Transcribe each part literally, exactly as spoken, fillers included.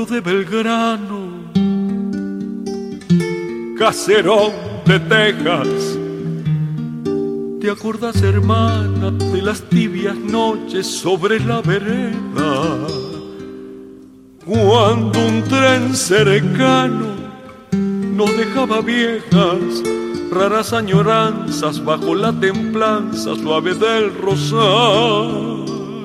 de Belgrano, caserón de Texas. ¿Te acordás, hermana, de las tibias noches sobre la vereda? Cuando un tren cercano nos dejaba viejas, raras añoranzas bajo la templanza suave del rosal.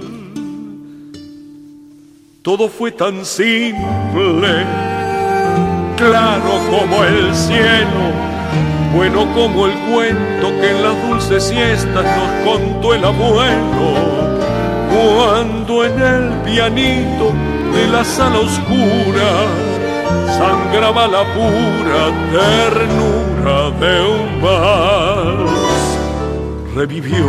Todo fue tan simple, claro como el cielo, bueno como el cuento que en las dulces siestas nos contó el abuelo, cuando en el pianito de la sala oscura sangraba la pura ternura de un vals. Revivió,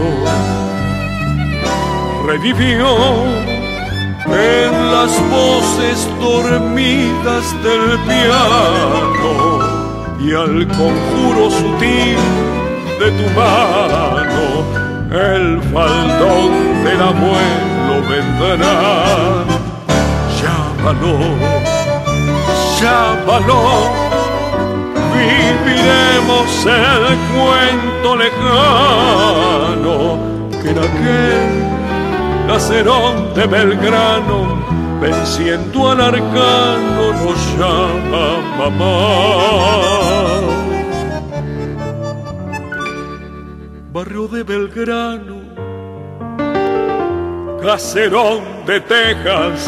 revivió en las voces dormidas del piano y al conjuro sutil de tu mano el faldón del abuelo vendrá. Llámalo, llámalo, viviremos el cuento lejano que en aquel caserón de Belgrano, venciendo al arcano, nos llama mamá. Barrio de Belgrano, caserón de Texas.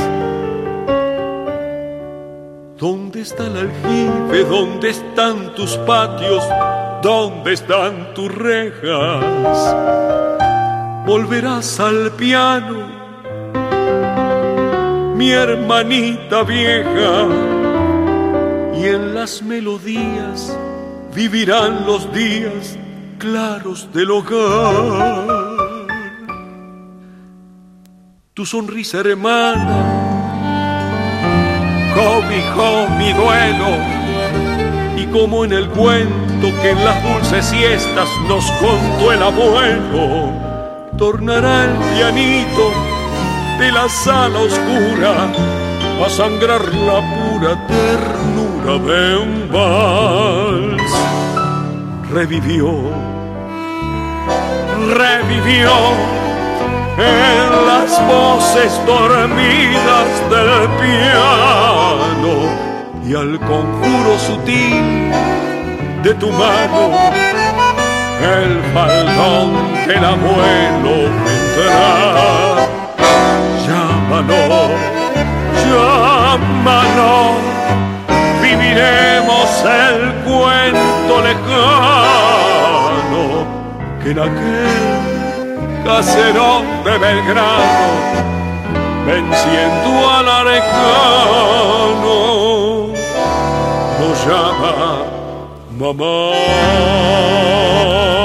¿Dónde está el aljibe? ¿Dónde están tus patios? ¿Dónde están tus rejas? Volverás al piano, mi hermanita vieja, y en las melodías vivirán los días claros del hogar. Tu sonrisa, hermana, cobijó mi duelo, y como en el cuento que en las dulces siestas nos contó el abuelo, tornará el pianito de la sala oscura a sangrar la pura ternura de un vals. Revivió, revivió en las voces dormidas del piano y al conjuro sutil de tu mano el faldón del abuelo vendrá. Llámalo, llámalo, viviremos el cuento lejano que en aquel caserón de Belgrano, venciendo al arcano, nos llama mamá.